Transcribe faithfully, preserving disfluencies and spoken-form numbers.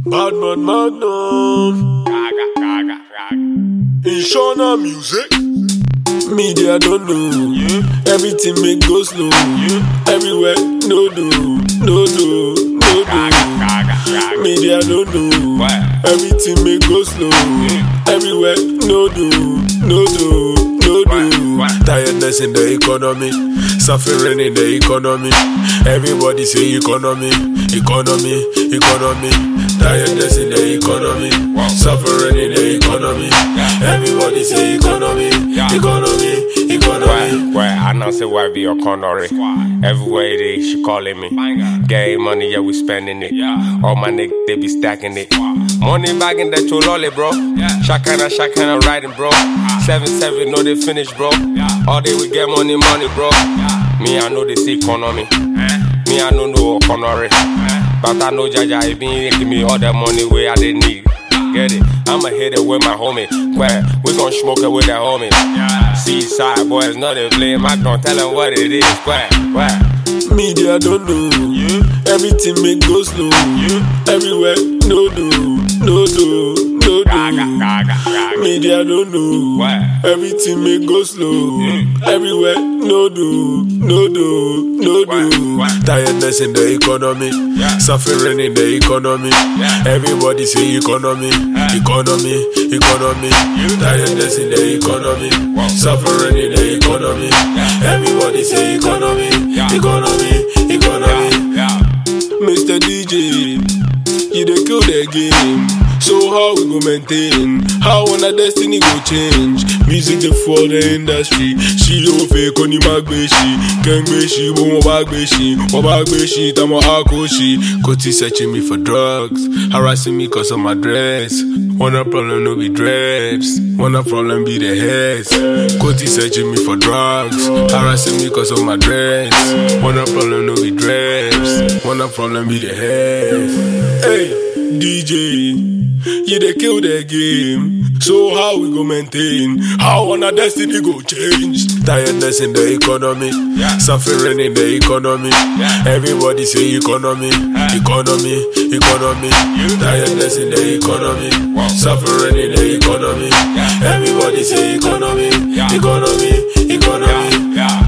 Badman Magnum. Raga, raga, raga. Inshona music. Media don't know. Yeah. Everything make go slow. Yeah. Everywhere, no do, no do, no do. Raga, raga, raga. Media don't know. What? Everything make go slow. Yeah. Everywhere, no do, no do, no do. What? What? Tiredness in the economy, suffering in the economy. Everybody say economy, economy, economy. Tiredness in the economy, Wow. suffering in the economy. Yeah. Everybody say economy, Yeah. economy, economy. Why, why, I know say why be your connery. Everywhere it is, she calling me. Getting money, yeah, we spending it. All my niggas, they be stacking it. Money back in that lolly, bro. Shakana, shakana riding, bro. seven seven, no, they finish, bro. All day we get money, money, bro. Me, I know this economy. Me, I know no connery. But I know Jaja, he been give me all that money where I didn't need. Get it? I'ma hit it with my homie. Where we gon' smoke it with that homie. Seaside boys, know they play. I gon' tell them what it is. Where? Where? Media don't know. Yeah. Everything make go slow. Yeah. Everywhere, no do, no do, no do. Raga, raga, raga. Media don't know. What? Everything make go slow. Yeah. Everywhere, no do, no do, no What? do. What? Tiredness in the economy, Yeah. suffering in the economy. Yeah. Everybody say economy, economy, economy. Tiredness in the economy, Wow. suffering in the economy. Yeah. Everybody say economy, Yeah. economy, economy. Yeah. Mister D J, you dey kill the game. So how we go maintain? How when our destiny go change? Music dey for the industry. She o fake oni magbeshi, kengbeshi, bo mo bagbeshi, mo bagbeshi, tamo akoshi. Koti searching me for drugs, harassing me cause of my dress. Wanna problem no be dreads, wanna problem be the heads. Koti searching me for drugs, harassing me cause of my dress. Wanna problem no be dreads, wanna problem be the heads. Hey, D J, you dey kill the game. So how we go maintain? How on our destiny go change? Tiredness in the economy, Yeah. suffering in the economy. Yeah. Everybody say economy, economy, economy. Tiredness in the economy, Wow. suffering in the economy. Yeah. Everybody say economy, Yeah. economy, economy. Yeah.